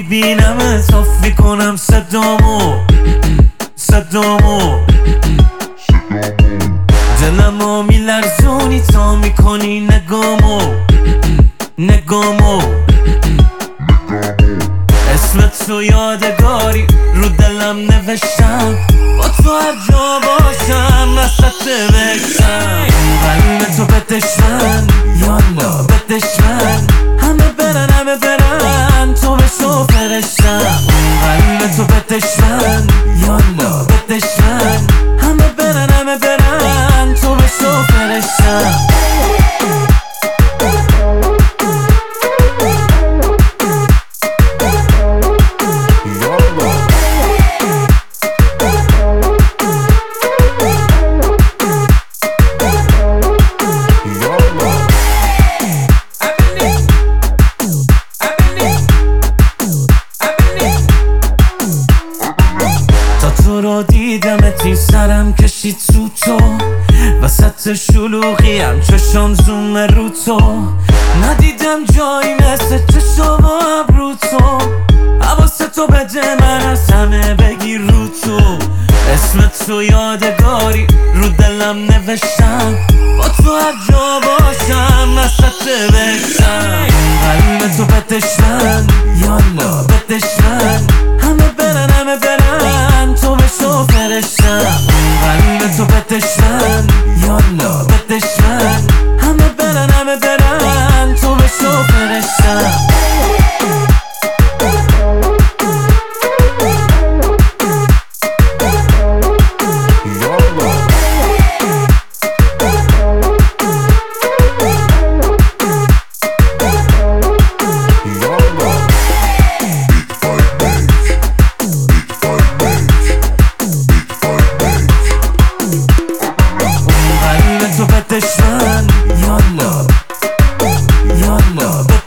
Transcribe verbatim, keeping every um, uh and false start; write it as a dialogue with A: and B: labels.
A: میبینم صاف میکنم صدامو صدامو دلمو میلرزونی تا میکنی نگامو نگامو اسمت تو یادگاری رو دلم نوشتم با تو هر جا باشم وسط بکشم قلب تو بتشمن یالا بتشمن همه برن همه برن تو بشو فرشتم قلب تو بتشمن یالا بتشمن همه برن همه برن تو بشو فرشتم تو رو دیدمت سرم کشید تو تو وسط شلوغیم چشم زوم رو تو ندیدم جایی مثل چشم و ابرو تو حواست تو بده من از همه بگیر رو تو اسمت تو یادگاری رو دلم نوشتم با تو هر جا باشم وسط بکشم قلب تو بتشمن یالا بتشمن همه برن همه برن تو بشو فرشتم قلب تو بتشمن یالا بتشمن همه برن همه برن تو بشو فرشتم تو بتشمن یالا یالا